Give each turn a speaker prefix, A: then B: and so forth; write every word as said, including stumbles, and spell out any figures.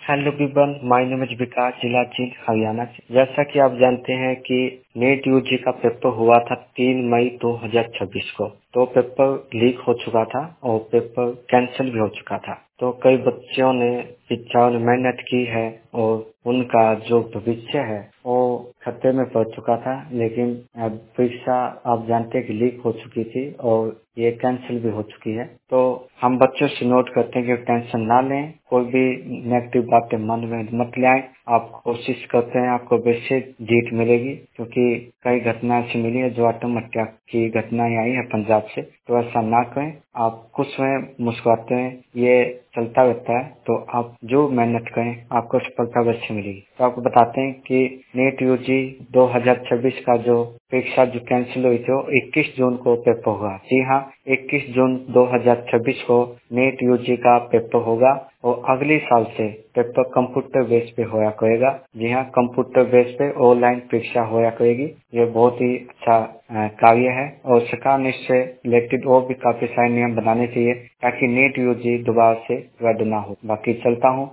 A: Hello everyone, my name is Vikas, जिला जींद, हरियाणा से। जैसा कि आप जानते हैं कि नीट यूजी का पेपर हुआ था तीन मई दो हज़ार छब्बीस को। तो पेपर लीक हो चुका था और पेपर कैंसिल भी हो चुका था। तो कई बच्चों ने शिक्षाओं ने मेहनत की है और उनका जो भविष्य है वो खतरे में पड़ चुका था। लेकिन अब परीक्षा आप जानते हैं कि लीक हो चुकी थी और ये कैंसिल भी हो चुकी है। तो हम बच्चों से नोट करते हैं कि टेंशन ना लें, कोई भी नेगेटिव बातें मन में मत ले आए। आप कोशिश करते हैं आपको वैसे जीत मिलेगी, क्योंकि कई घटना ऐसी मिली है जो आत्महत्या की घटनाएं आई है पंजाब से। तो ऐसा ना करें, आप खुश रहें, मुस्कुराते हैं, ये चलता रहता है। तो आप जो मेहनत करें आपको सफलता अवश्य मिलेगी। तो आपको बताते हैं कि नीट यूजी दो हज़ार छब्बीस का जो परीक्षा जो कैंसिल हुई थी वो इक्कीस जून को पेपर हुआ। जी हाँ, इक्कीस जून दो हज़ार छब्बीस को नीट यूजी का पेपर होगा और अगले साल से पेपर कंप्यूटर बेस पे होया करेगा। जी हाँ, कंप्यूटर बेस पे ऑनलाइन परीक्षा होया करेगी। ये बहुत ही अच्छा कार्य है और सरकार ने इससे रिलेटेड और भी काफी सारे नियम बनाने चाहिए ताकि नीट यूजी दोबारा से रद्द ना हो। बाकी चलता हूँ।